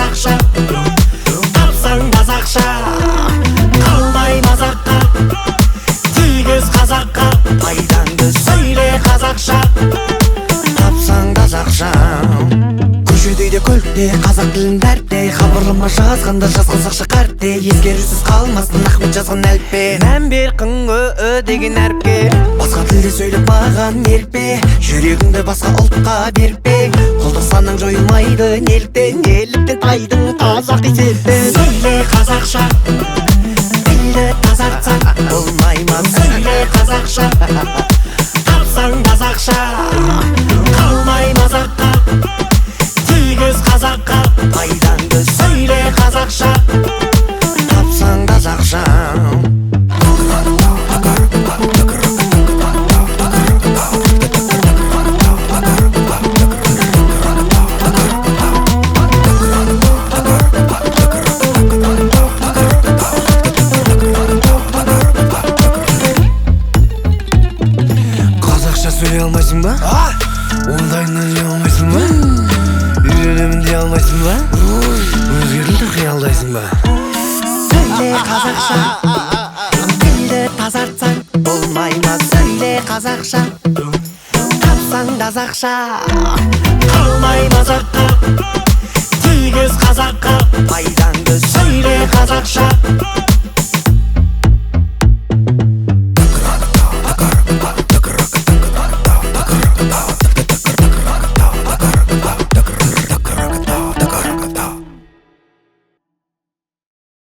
қазақша, тапсаң тазақша, қалмай мазаққа, тигіз қазаққа, пайдаңды сөйле қазақша, тапсаң тазақша. Көшеде көлікте қазақ тілін дәрте, хабарлама жазғанда жаз қазақша қарте, ескерусіз қалмасын Ахмет жазған әліппе. Мән бер қ деген әріпке, басқа тілде сөйлеп маған ерікпе, жүрегіңді басқа ұлтқа беріппе. Құлдық санаң жойылмайды неліктен, тайдың қазақ селтен. Сөйле қазақша, тілді тазартсаң болмай ма? Сөйле қазақша, тапсаң тазақша, қалмай мазаққа, тигіз қазаққа, пайдаңды сөйле қазақша, тапсаң тазақша. Қазақша сөйлей алмайсың ба? Ондайынан жей алмайсың ба? Үйренемін дей алмайсың ба? Өзгерілді қиялдайсың ба? Сөйле қазақша, тілді тазартсаң болмай ма? Сөйле қазақша, тапсаң тазақша, қалмай мазаққа, тигіз қазаққа, пайдаңды сөйле қазақша.